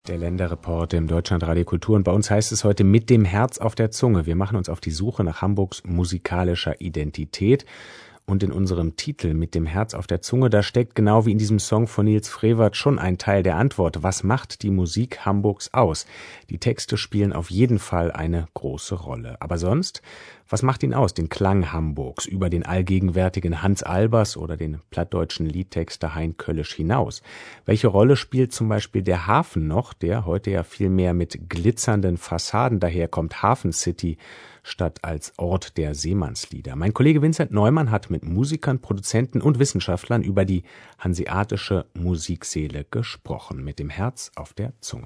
Der Länderreport im Deutschlandradio Kultur, und bei uns heißt es heute mit dem Herz auf der Zunge. Wir machen uns auf die Suche nach Hamburgs musikalischer Identität. Und in unserem Titel mit dem Herz auf der Zunge, da steckt genau wie in diesem Song von Nils Frevert schon ein Teil der Antwort. Was macht die Musik Hamburgs aus? Die Texte spielen auf jeden Fall eine große Rolle. Aber sonst, was macht ihn aus, den Klang Hamburgs, über den allgegenwärtigen Hans Albers oder den plattdeutschen Liedtexter Hein Köllisch hinaus? Welche Rolle spielt zum Beispiel der Hafen noch, der heute ja viel mehr mit glitzernden Fassaden daherkommt, Hafen City, statt als Ort der Seemannslieder? Mein Kollege Vincent Neumann hat mit Musikern, Produzenten und Wissenschaftlern über die hanseatische Musikseele gesprochen, mit dem Herz auf der Zunge.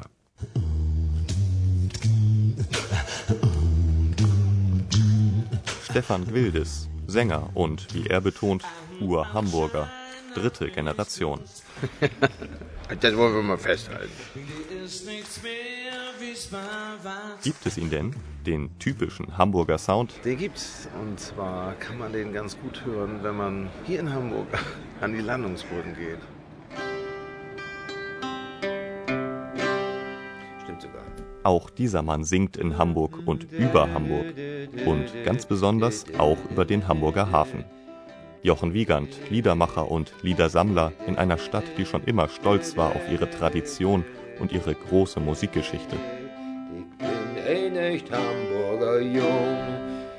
Stefan Gwildes, Sänger und, wie er betont, Ur-Hamburger, 3. Generation. Das wollen wir mal festhalten. Gibt es ihn denn, den typischen Hamburger Sound? Den gibt's. Und zwar kann man den ganz gut hören, wenn man hier in Hamburg an die Landungsbrücken geht. Stimmt sogar. Auch dieser Mann singt in Hamburg und über Hamburg. Und ganz besonders auch über den Hamburger Hafen. Jochen Wiegand, Liedermacher und Liedersammler in einer Stadt, die schon immer stolz war auf ihre Tradition und ihre große Musikgeschichte. Ich bin ein echt Hamburger Jung.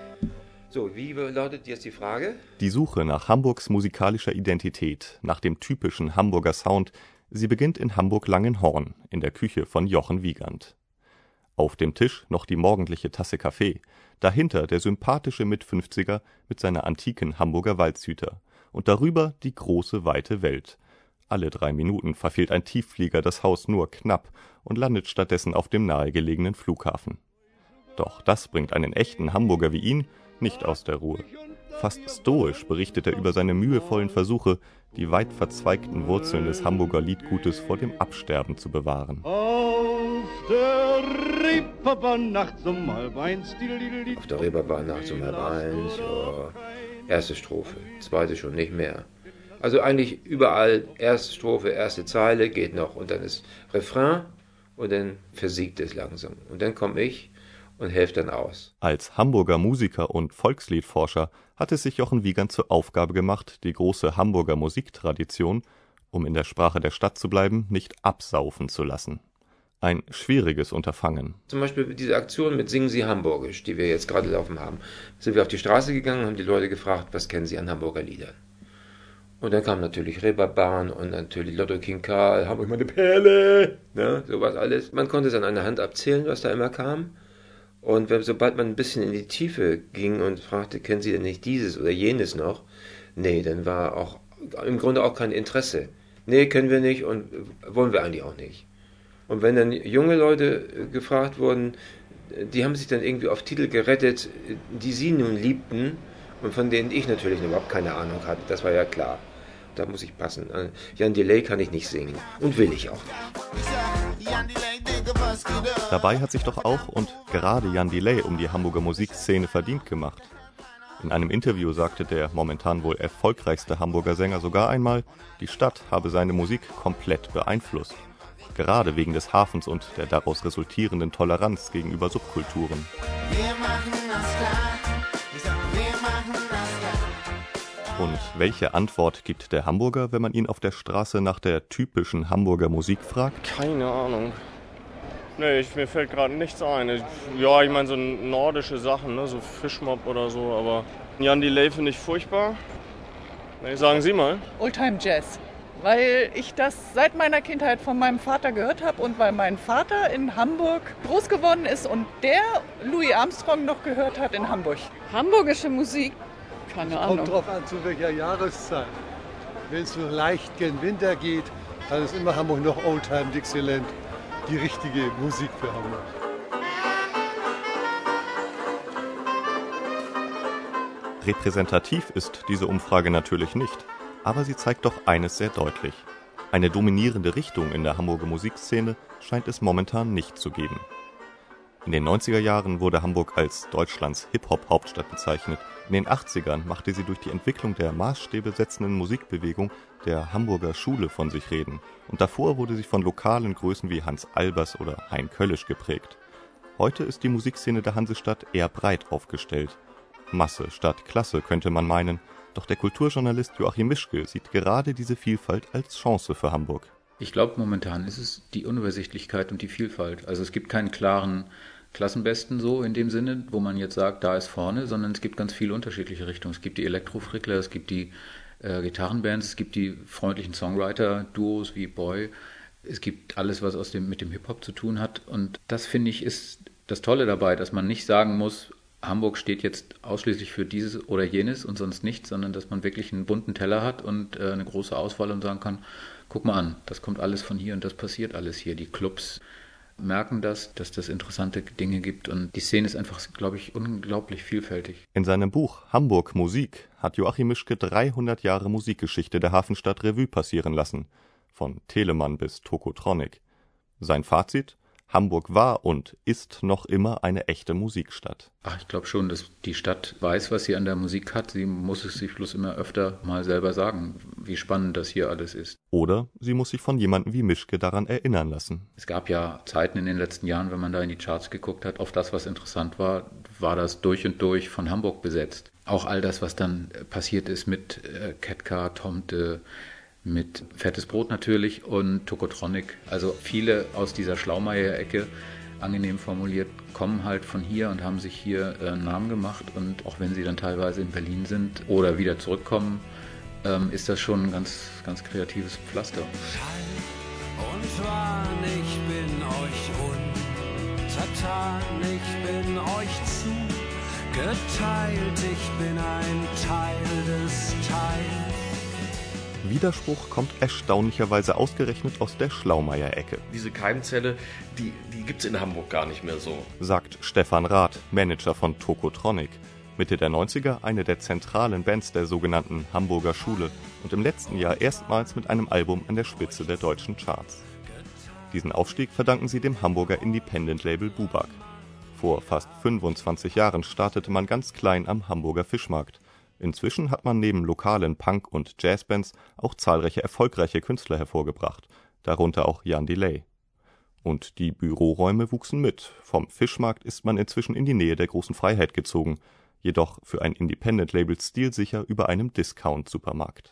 So, wie lautet jetzt die Frage? Die Suche nach Hamburgs musikalischer Identität, nach dem typischen Hamburger Sound, sie beginnt in Hamburg-Langenhorn, in der Küche von Jochen Wiegand. Auf dem Tisch noch die morgendliche Tasse Kaffee, dahinter der sympathische Mit-50er mit seiner antiken Hamburger Walzhüter und darüber die große, weite Welt. Alle 3 Minuten verfehlt ein Tiefflieger das Haus nur knapp und landet stattdessen auf dem nahegelegenen Flughafen. Doch das bringt einen echten Hamburger wie ihn nicht aus der Ruhe. Fast stoisch berichtet er über seine mühevollen Versuche, die weit verzweigten Wurzeln des Hamburger Liedgutes vor dem Absterben zu bewahren. Auf der Reeperbahn nachts um 1:30. Auf der Reeperbahn nachts um 1:30. Ja. Erste Strophe, zweite schon nicht mehr. Also eigentlich überall erste Strophe, erste Zeile geht noch und dann ist Refrain und dann versiegt es langsam. Und dann komme ich und helfe dann aus. Als Hamburger Musiker und Volksliedforscher hat es sich Jochen Wiegand zur Aufgabe gemacht, die große Hamburger Musiktradition, um in der Sprache der Stadt zu bleiben, nicht absaufen zu lassen. Ein schwieriges Unterfangen. Zum Beispiel diese Aktion mit Singen Sie Hamburgisch, die wir jetzt gerade laufen haben. Sind wir auf die Straße gegangen und haben die Leute gefragt, was kennen sie an Hamburger Liedern? Und dann kam natürlich Reeperbahn und natürlich Lotto King Karl, Hamburg meine Perle, ne, sowas alles. Man konnte es an einer Hand abzählen, was da immer kam. Und sobald man ein bisschen in die Tiefe ging und fragte, kennen Sie denn nicht dieses oder jenes noch? Nee, dann war auch im Grunde auch kein Interesse. Nee, können wir nicht und wollen wir eigentlich auch nicht. Und wenn dann junge Leute gefragt wurden, die haben sich dann irgendwie auf Titel gerettet, die sie nun liebten und von denen ich natürlich überhaupt keine Ahnung hatte, das war ja klar. Da muss ich passen. Jan Delay kann ich nicht singen und will ich auch nicht. Dabei hat sich doch auch und gerade Jan Delay um die Hamburger Musikszene verdient gemacht. In einem Interview sagte der momentan wohl erfolgreichste Hamburger Sänger sogar einmal, die Stadt habe seine Musik komplett beeinflusst. Gerade wegen des Hafens und der daraus resultierenden Toleranz gegenüber Subkulturen. Wir machen das klar. Ich sag, wir machen das klar. Und welche Antwort gibt der Hamburger, wenn man ihn auf der Straße nach der typischen Hamburger Musik fragt? Keine Ahnung. Nee, mir fällt gerade nichts ein. Ja, ich meine so nordische Sachen, ne? So Fischmob oder so, aber Jan Delay finde ich furchtbar. Nee, sagen Sie mal. Oldtime Jazz, weil ich das seit meiner Kindheit von meinem Vater gehört habe und weil mein Vater in Hamburg groß geworden ist und der Louis Armstrong noch gehört hat in Hamburg. Hamburgische Musik? Keine Ahnung. Kommt drauf an, zu welcher Jahreszeit. Wenn es so leicht gen Winter geht, dann ist immer Hamburg noch Oldtime Dixieland. Die richtige Musik für Hamburg. Repräsentativ ist diese Umfrage natürlich nicht, aber sie zeigt doch eines sehr deutlich. Eine dominierende Richtung in der Hamburger Musikszene scheint es momentan nicht zu geben. In den 90er Jahren wurde Hamburg als Deutschlands Hip-Hop-Hauptstadt bezeichnet. In den 80ern machte sie durch die Entwicklung der Maßstäbe setzenden Musikbewegung der Hamburger Schule von sich reden. Und davor wurde sie von lokalen Größen wie Hans Albers oder Hein Köllisch geprägt. Heute ist die Musikszene der Hansestadt eher breit aufgestellt. Masse statt Klasse, könnte man meinen. Doch der Kulturjournalist Joachim Mischke sieht gerade diese Vielfalt als Chance für Hamburg. Ich glaube, momentan ist es die Unübersichtlichkeit und die Vielfalt. Also es gibt keinen klaren Klassenbesten so in dem Sinne, wo man jetzt sagt, da ist vorne, sondern es gibt ganz viele unterschiedliche Richtungen. Es gibt die Elektrofrickler, es gibt die Gitarrenbands, es gibt die freundlichen Songwriter-Duos wie Boy. Es gibt alles, was mit dem Hip-Hop zu tun hat. Und das, finde ich, ist das Tolle dabei, dass man nicht sagen muss, Hamburg steht jetzt ausschließlich für dieses oder jenes und sonst nichts, sondern dass man wirklich einen bunten Teller hat und eine große Auswahl und sagen kann, guck mal an, das kommt alles von hier und das passiert alles hier. Die Clubs merken dass das interessante Dinge gibt und die Szene ist einfach, glaube ich, unglaublich vielfältig. In seinem Buch Hamburg Musik hat Joachim Mischke 300 Jahre Musikgeschichte der Hafenstadt Revue passieren lassen, von Telemann bis Tokotronic. Sein Fazit: Hamburg war und ist noch immer eine echte Musikstadt. Ich glaube schon, dass die Stadt weiß, was sie an der Musik hat. Sie muss es sich bloß immer öfter mal selber sagen, wie spannend das hier alles ist. Oder sie muss sich von jemandem wie Mischke daran erinnern lassen. Es gab ja Zeiten in den letzten Jahren, wenn man da in die Charts geguckt hat, auf das, was interessant war, war das durch und durch von Hamburg besetzt. Auch all das, was dann passiert ist mit Ketka, Tomte, mit Fettes Brot natürlich und Tokotronic. Also viele aus dieser Schlaumeier-Ecke, angenehm formuliert, kommen halt von hier und haben sich hier einen Namen gemacht. Und auch wenn sie dann teilweise in Berlin sind oder wieder zurückkommen, ist das schon ein ganz, ganz kreatives Pflaster. Schall und Wahn, ich bin euch untertan, ich bin euch zugeteilt, ich bin ein Teil des Teils. Widerspruch kommt erstaunlicherweise ausgerechnet aus der Schlaumeier-Ecke. Diese Keimzelle, die gibt's in Hamburg gar nicht mehr so. Sagt Stefan Rath, Manager von Tokotronic. Mitte der 90er eine der zentralen Bands der sogenannten Hamburger Schule und im letzten Jahr erstmals mit einem Album an der Spitze der deutschen Charts. Diesen Aufstieg verdanken sie dem Hamburger Independent-Label Bubak. Vor fast 25 Jahren startete man ganz klein am Hamburger Fischmarkt. Inzwischen hat man neben lokalen Punk- und Jazzbands auch zahlreiche erfolgreiche Künstler hervorgebracht, darunter auch Jan Delay. Und die Büroräume wuchsen mit. Vom Fischmarkt ist man inzwischen in die Nähe der Großen Freiheit gezogen, jedoch für ein Independent-Label stilsicher über einem Discount-Supermarkt.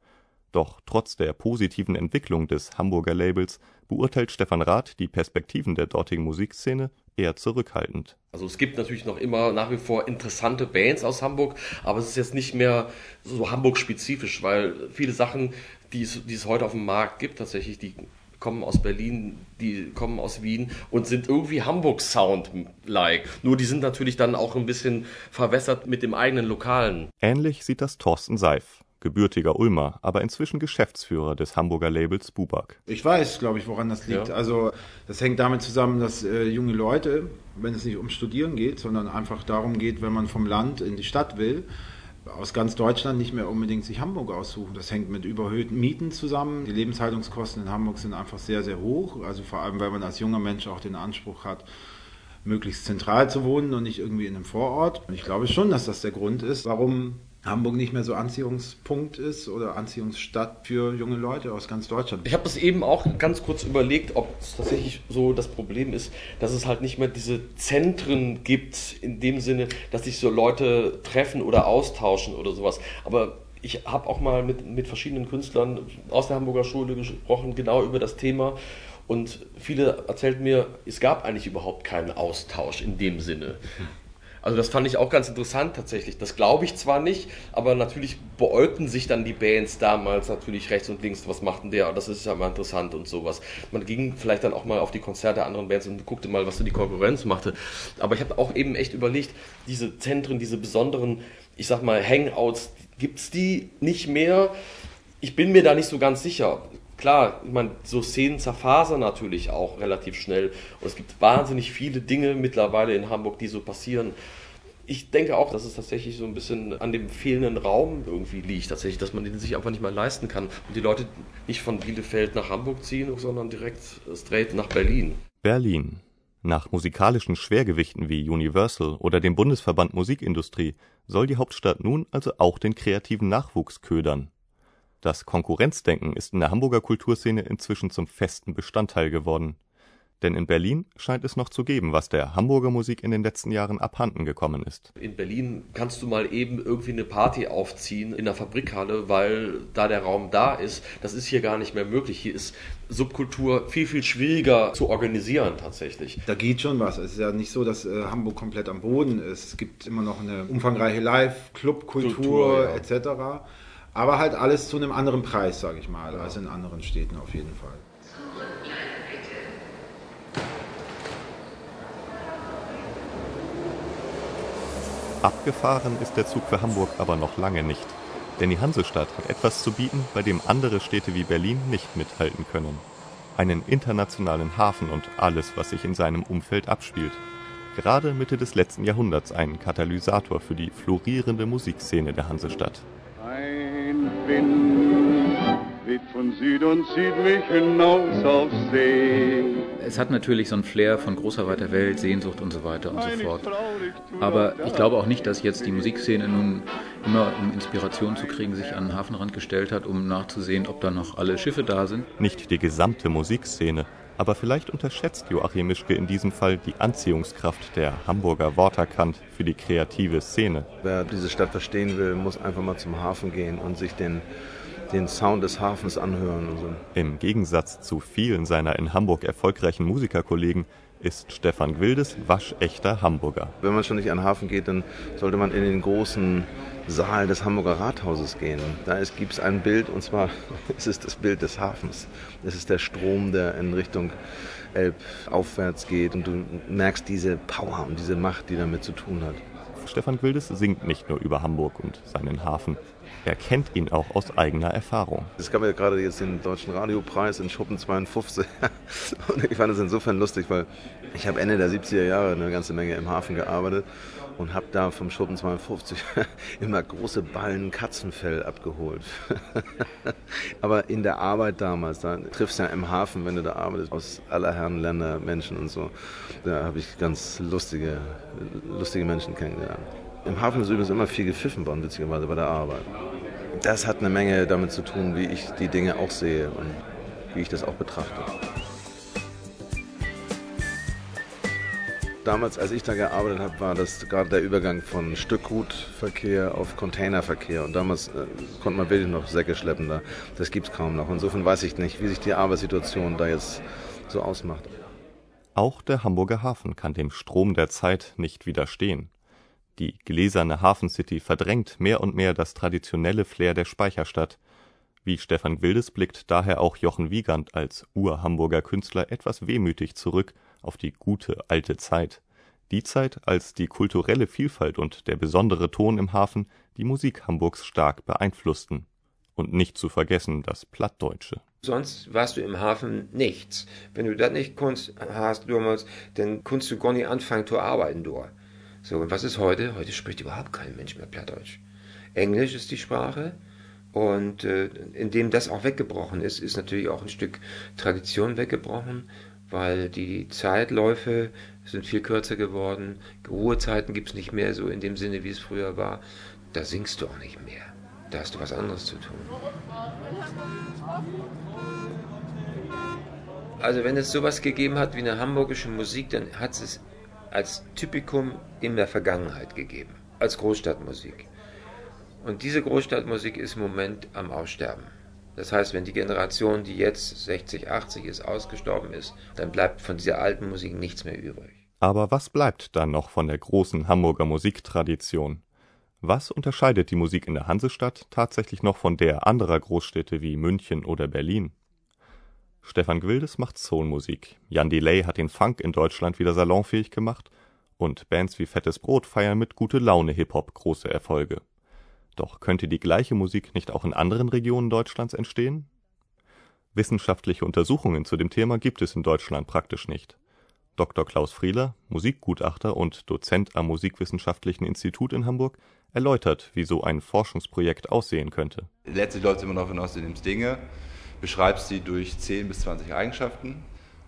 Doch trotz der positiven Entwicklung des Hamburger Labels beurteilt Stefan Rath die Perspektiven der dortigen Musikszene eher zurückhaltend. Also es gibt natürlich noch immer nach wie vor interessante Bands aus Hamburg, aber es ist jetzt nicht mehr so Hamburg-spezifisch, weil viele Sachen, die es heute auf dem Markt gibt, tatsächlich, die kommen aus Berlin, die kommen aus Wien und sind irgendwie Hamburg-Sound-like. Nur die sind natürlich dann auch ein bisschen verwässert mit dem eigenen Lokalen. Ähnlich sieht das Thorsten Seif, gebürtiger Ulmer, aber inzwischen Geschäftsführer des Hamburger Labels Bubak. Ich weiß, glaube ich, woran das liegt. Ja. Also das hängt damit zusammen, dass junge Leute, wenn es nicht um Studieren geht, sondern einfach darum geht, wenn man vom Land in die Stadt will, aus ganz Deutschland nicht mehr unbedingt sich Hamburg aussuchen. Das hängt mit überhöhten Mieten zusammen. Die Lebenshaltungskosten in Hamburg sind einfach sehr, sehr hoch. Also vor allem, weil man als junger Mensch auch den Anspruch hat, möglichst zentral zu wohnen und nicht irgendwie in einem Vorort. Und ich glaube schon, dass das der Grund ist, warum Hamburg nicht mehr so Anziehungspunkt ist oder Anziehungsstadt für junge Leute aus ganz Deutschland. Ich habe das eben auch ganz kurz überlegt, ob es tatsächlich so das Problem ist, dass es halt nicht mehr diese Zentren gibt, in dem Sinne, dass sich so Leute treffen oder austauschen oder sowas. Aber ich habe auch mal mit verschiedenen Künstlern aus der Hamburger Schule gesprochen, genau über das Thema. Und viele erzählten mir, es gab eigentlich überhaupt keinen Austausch in dem Sinne. Also das fand ich auch ganz interessant tatsächlich. Das glaube ich zwar nicht, aber natürlich beäugten sich dann die Bands damals natürlich rechts und links, was macht denn der? Das ist ja mal interessant und sowas. Man ging vielleicht dann auch mal auf die Konzerte der anderen Bands und guckte mal, was so die Konkurrenz machte. Aber ich habe auch eben echt überlegt, diese Zentren, diese besonderen, ich sag mal, Hangouts, gibt's die nicht mehr? Ich bin mir da nicht so ganz sicher. Klar, ich meine, so Szenen zerfasern natürlich auch relativ schnell und es gibt wahnsinnig viele Dinge mittlerweile in Hamburg, die so passieren. Ich denke auch, dass es tatsächlich so ein bisschen an dem fehlenden Raum irgendwie liegt, tatsächlich, dass man den sich einfach nicht mehr leisten kann und die Leute nicht von Bielefeld nach Hamburg ziehen, sondern direkt straight nach Berlin. Berlin. Nach musikalischen Schwergewichten wie Universal oder dem Bundesverband Musikindustrie soll die Hauptstadt nun also auch den kreativen Nachwuchs ködern. Das Konkurrenzdenken ist in der Hamburger Kulturszene inzwischen zum festen Bestandteil geworden. Denn in Berlin scheint es noch zu geben, was der Hamburger Musik in den letzten Jahren abhanden gekommen ist. In Berlin kannst du mal eben irgendwie eine Party aufziehen in der Fabrikhalle, weil da der Raum da ist. Das ist hier gar nicht mehr möglich. Hier ist Subkultur viel, viel schwieriger zu organisieren tatsächlich. Da geht schon was. Es ist ja nicht so, dass Hamburg komplett am Boden ist. Es gibt immer noch eine umfangreiche Live-Club-Kultur ja. etc. Aber halt alles zu einem anderen Preis, sage ich mal, als in anderen Städten auf jeden Fall. Abgefahren ist der Zug für Hamburg aber noch lange nicht. Denn die Hansestadt hat etwas zu bieten, bei dem andere Städte wie Berlin nicht mithalten können. Einen internationalen Hafen und alles, was sich in seinem Umfeld abspielt. Gerade Mitte des letzten Jahrhunderts ein Katalysator für die florierende Musikszene der Hansestadt. Ein Wind weht von Süd und zieht mich hinaus auf See. Es hat natürlich so einen Flair von großer weiter Welt, Sehnsucht und so weiter und so fort. Aber ich glaube auch nicht, dass jetzt die Musikszene nun immer, um Inspiration zu kriegen, sich an den Hafenrand gestellt hat, um nachzusehen, ob da noch alle Schiffe da sind. Nicht die gesamte Musikszene, aber vielleicht unterschätzt Joachim Mischke in diesem Fall die Anziehungskraft der Hamburger Waterkant für die kreative Szene. Wer diese Stadt verstehen will, muss einfach mal zum Hafen gehen und sich den Sound des Hafens anhören und so. Im Gegensatz zu vielen seiner in Hamburg erfolgreichen Musikerkollegen ist Stefan Gwildes waschechter Hamburger. Wenn man schon nicht an den Hafen geht, dann sollte man in den großen Saal des Hamburger Rathauses gehen. Da gibt es ein Bild, und zwar ist es das Bild des Hafens. Es ist der Strom, der in Richtung Elb aufwärts geht, und du merkst diese Power und diese Macht, die damit zu tun hat. Stefan Gwildes singt nicht nur über Hamburg und seinen Hafen. Er kennt ihn auch aus eigener Erfahrung. Es gab ja gerade jetzt den Deutschen Radiopreis in Schuppen 52. Und ich fand es insofern lustig, weil ich habe Ende der 70er Jahre eine ganze Menge im Hafen gearbeitet und habe da vom Schuppen 52 immer große Ballen Katzenfell abgeholt. Aber in der Arbeit damals, da triffst du ja im Hafen, wenn du da arbeitest, aus aller Herren Länder Menschen und so. Da habe ich ganz lustige Menschen kennengelernt. Im Hafen ist übrigens immer viel gepfiffen worden, witzigerweise bei der Arbeit. Das hat eine Menge damit zu tun, wie ich die Dinge auch sehe und wie ich das auch betrachte. Damals, als ich da gearbeitet habe, war das gerade der Übergang von Stückgutverkehr auf Containerverkehr. Und damals konnte man wirklich noch Säcke schleppen da. Das gibt es kaum noch. Insofern weiß ich nicht, wie sich die Arbeitssituation da jetzt so ausmacht. Auch der Hamburger Hafen kann dem Strom der Zeit nicht widerstehen. Die gläserne Hafencity verdrängt mehr und mehr das traditionelle Flair der Speicherstadt. Wie Stefan Gwildes blickt daher auch Jochen Wiegand als Ur-Hamburger Künstler etwas wehmütig zurück auf die gute alte Zeit. Die Zeit, als die kulturelle Vielfalt und der besondere Ton im Hafen die Musik Hamburgs stark beeinflussten. Und nicht zu vergessen das Plattdeutsche. Sonst warst du im Hafen nichts. Wenn du das nicht Kunst hast, dann kannst du gar nicht anfangen zu arbeiten dort. So, und was ist heute? Heute spricht überhaupt kein Mensch mehr Plattdeutsch. Englisch ist die Sprache, und indem das auch weggebrochen ist, ist natürlich auch ein Stück Tradition weggebrochen, weil die Zeitläufe sind viel kürzer geworden, Ruhezeiten gibt es nicht mehr so in dem Sinne, wie es früher war. Da singst du auch nicht mehr, da hast du was anderes zu tun. Also wenn es sowas gegeben hat wie eine hamburgische Musik, dann hat es als Typikum in der Vergangenheit gegeben, als Großstadtmusik. Und diese Großstadtmusik ist im Moment am Aussterben. Das heißt, wenn die Generation, die jetzt 60, 80 ist, ausgestorben ist, dann bleibt von dieser alten Musik nichts mehr übrig. Aber was bleibt dann noch von der großen Hamburger Musiktradition? Was unterscheidet die Musik in der Hansestadt tatsächlich noch von der anderer Großstädte wie München oder Berlin? Stefan Gwildes macht Soulmusik, Jan Delay hat den Funk in Deutschland wieder salonfähig gemacht und Bands wie Fettes Brot feiern mit Gute-Laune-Hip-Hop große Erfolge. Doch könnte die gleiche Musik nicht auch in anderen Regionen Deutschlands entstehen? Wissenschaftliche Untersuchungen zu dem Thema gibt es in Deutschland praktisch nicht. Dr. Klaus Frieler, Musikgutachter und Dozent am Musikwissenschaftlichen Institut in Hamburg, erläutert, wie so ein Forschungsprojekt aussehen könnte. Letztlich läuft es immer davon aus, du nimmst Dinge, beschreibst sie durch 10 bis 20 Eigenschaften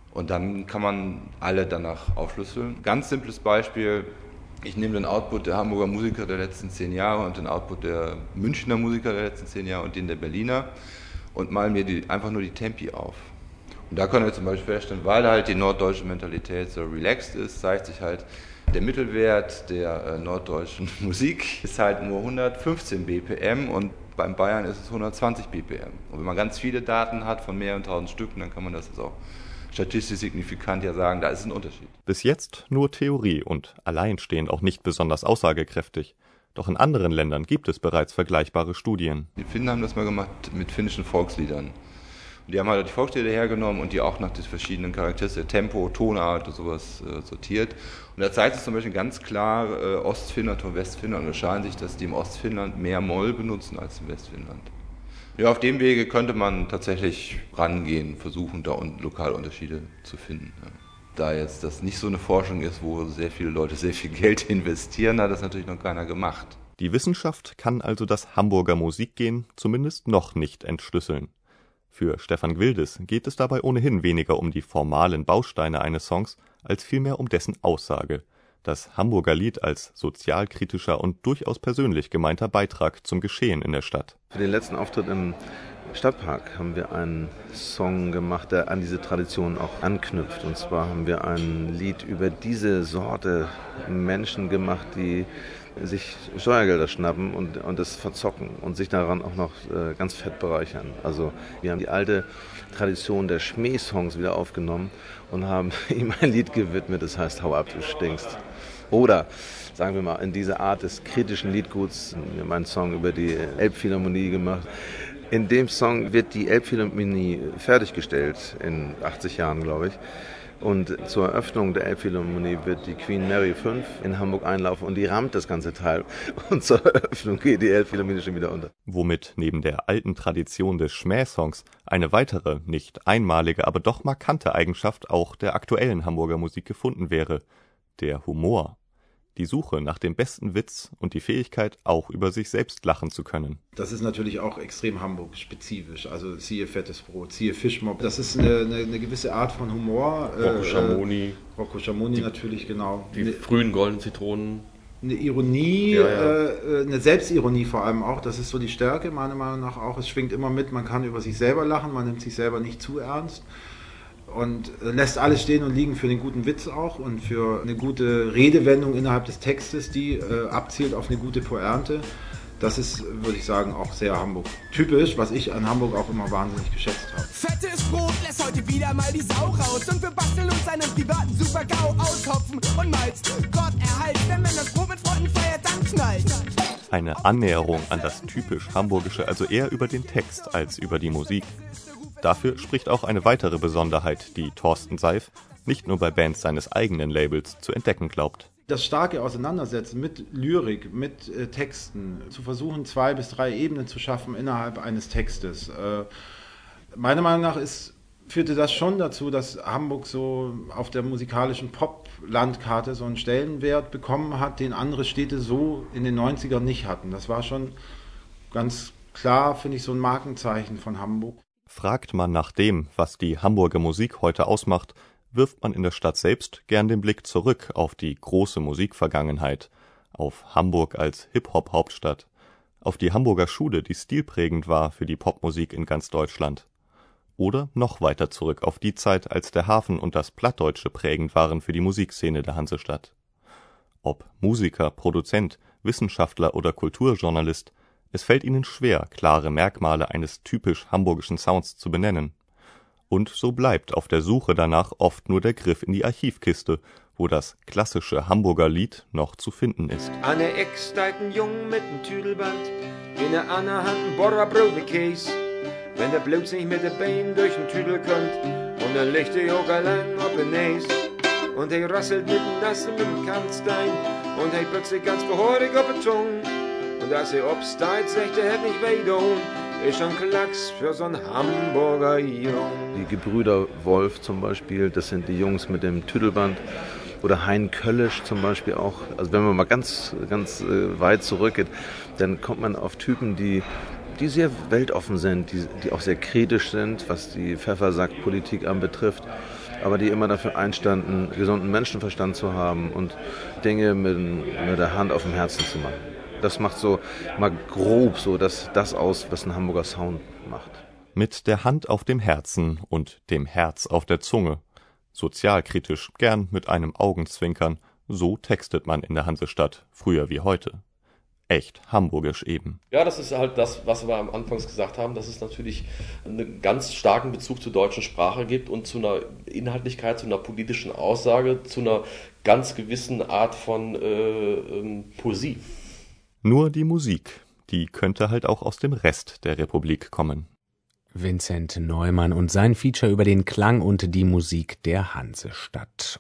Und dann kann man alle danach aufschlüsseln. Ganz simples Beispiel, ich nehme den Output der Hamburger Musiker der letzten 10 Jahre und den Output der Münchner Musiker der letzten 10 Jahre und den der Berliner und mal mir einfach nur die Tempi auf. Und da können wir zum Beispiel feststellen, weil halt die norddeutsche Mentalität so relaxed ist, zeigt sich halt, der Mittelwert der norddeutschen Musik ist halt nur 115 BPM und beim Bayern ist es 120 BPM. Und wenn man ganz viele Daten hat von mehreren tausend Stücken, dann kann man das jetzt auch statistisch signifikant ja sagen, da ist ein Unterschied. Bis jetzt nur Theorie und alleinstehend auch nicht besonders aussagekräftig. Doch in anderen Ländern gibt es bereits vergleichbare Studien. Die Finnen haben das mal gemacht mit finnischen Volksliedern. Und die haben halt die Volkslieder hergenommen und die auch nach den verschiedenen Charakteristika, Tempo, Tonart und sowas sortiert. Und da zeigt sich zum Beispiel ganz klar, Ostfinnland und Westfinnland unterscheiden sich, dass die im Ostfinnland mehr Moll benutzen als im Westfinnland. Ja, auf dem Wege könnte man tatsächlich rangehen, versuchen, da lokale Unterschiede zu finden. Ja. Da jetzt das nicht so eine Forschung ist, wo sehr viele Leute sehr viel Geld investieren, hat das natürlich noch keiner gemacht. Die Wissenschaft kann also das Hamburger Musikgehen zumindest noch nicht entschlüsseln. Für Stefan Gwildes geht es dabei ohnehin weniger um die formalen Bausteine eines Songs, als vielmehr um dessen Aussage. Das Hamburger Lied als sozialkritischer und durchaus persönlich gemeinter Beitrag zum Geschehen in der Stadt. Für den letzten Auftritt im Stadtpark haben wir einen Song gemacht, der an diese Tradition auch anknüpft. Und zwar haben wir ein Lied über diese Sorte Menschen gemacht, die sich Steuergelder schnappen und das verzocken und sich daran auch noch ganz fett bereichern. Also wir haben die alte Tradition der Schmähsongs wieder aufgenommen und haben ihm ein Lied gewidmet, das heißt Hau ab, du stinkst. Oder, sagen wir mal, in dieser Art des kritischen Liedguts, wir haben einen Song über die Elbphilharmonie gemacht. In dem Song wird die Elbphilharmonie fertiggestellt, in 80 Jahren, glaube ich. Und zur Eröffnung der Elbphilharmonie wird die Queen Mary 5 in Hamburg einlaufen und die rammt das ganze Teil. Und zur Eröffnung geht die Elbphilharmonie schon wieder unter. Womit neben der alten Tradition des Schmähsongs eine weitere, nicht einmalige, aber doch markante Eigenschaft auch der aktuellen Hamburger Musik gefunden wäre: der Humor. Die Suche nach dem besten Witz und die Fähigkeit, auch über sich selbst lachen zu können. Das ist natürlich auch extrem Hamburg-spezifisch. Also siehe Fettes Brot, siehe Fischmob. Das ist eine gewisse Art von Humor. Rocco Schamoni. Rocco Schamoni natürlich, genau. Die frühen goldenen Zitronen. Eine Ironie, eine Selbstironie vor allem auch. Das ist so die Stärke meiner Meinung nach auch. Es schwingt immer mit, man kann über sich selber lachen, man nimmt sich selber nicht zu ernst. Und lässt alles stehen und liegen für den guten Witz auch und für eine gute Redewendung innerhalb des Textes, die abzielt auf eine gute Pointe. Das ist, würde ich sagen, auch sehr Hamburg-typisch, was ich an Hamburg auch immer wahnsinnig geschätzt habe. Fettes Brot lässt heute wieder mal die Sau raus und wir basteln uns einen privaten Super-GAU aus Hopfen und Malz. Gott erhalt, wenn man das Brot mit Freunden feiert, dann knallt. Eine Annäherung an das typisch Hamburgische, also eher über den Text als über die Musik. Dafür spricht auch eine weitere Besonderheit, die Thorsten Seif nicht nur bei Bands seines eigenen Labels zu entdecken glaubt. Das starke Auseinandersetzen mit Lyrik, mit Texten, zu versuchen 2 bis 3 Ebenen zu schaffen innerhalb eines Textes. Meiner Meinung nach führte das schon dazu, dass Hamburg so auf der musikalischen Pop-Landkarte so einen Stellenwert bekommen hat, den andere Städte so in den 90ern nicht hatten. Das war schon ganz klar, finde ich, so ein Markenzeichen von Hamburg. Fragt man nach dem, was die Hamburger Musik heute ausmacht, wirft man in der Stadt selbst gern den Blick zurück auf die große Musikvergangenheit, auf Hamburg als Hip-Hop-Hauptstadt, auf die Hamburger Schule, die stilprägend war für die Popmusik in ganz Deutschland. Oder noch weiter zurück auf die Zeit, als der Hafen und das Plattdeutsche prägend waren für die Musikszene der Hansestadt. Ob Musiker, Produzent, Wissenschaftler oder Kulturjournalist, es fällt ihnen schwer, klare Merkmale eines typisch hamburgischen Sounds zu benennen. Und so bleibt auf der Suche danach oft nur der Griff in die Archivkiste, wo das klassische Hamburger Lied noch zu finden ist. An der Eck steigt ein Jung mit einem Tüdelband, in der anderen Hand ein Borderbrot mit Käse. Wenn der bloß nicht mit den Beinen durch den Tüdel kommt, und dann legt er auch allein auf den Näs. Und er rasselt mit dem Nassen mit dem Kampfstein, und er plötzlich ganz gehörig auf den Zungen. Und als er obsteigt, sagt er, hätt nicht weh tun, ist schon Klacks für so'n Hamburger Jung. Die Gebrüder Wolf zum Beispiel, das sind die Jungs mit dem Tüdelband. Oder Hein Köllisch zum Beispiel auch. Also wenn man mal ganz weit zurückgeht, dann kommt man auf Typen, die sehr weltoffen sind, die auch sehr kritisch sind, was die Pfeffersackpolitik anbetrifft. aber die immer dafür einstanden, gesunden Menschenverstand zu haben und Dinge mit der Hand auf dem Herzen zu machen. Das macht so mal grob so das aus, was ein Hamburger Sound macht. Mit der Hand auf dem Herzen und dem Herz auf der Zunge. Sozialkritisch, gern mit einem Augenzwinkern. So textet man in der Hansestadt, früher wie heute. Echt hamburgisch eben. Ja, das ist halt das, was wir am Anfangs gesagt haben, dass es natürlich einen ganz starken Bezug zur deutschen Sprache gibt und zu einer Inhaltlichkeit, zu einer politischen Aussage, zu einer ganz gewissen Art von Poesie. Nur die Musik, die könnte halt auch aus dem Rest der Republik kommen. Vincent Neumann und sein Feature über den Klang und die Musik der Hansestadt.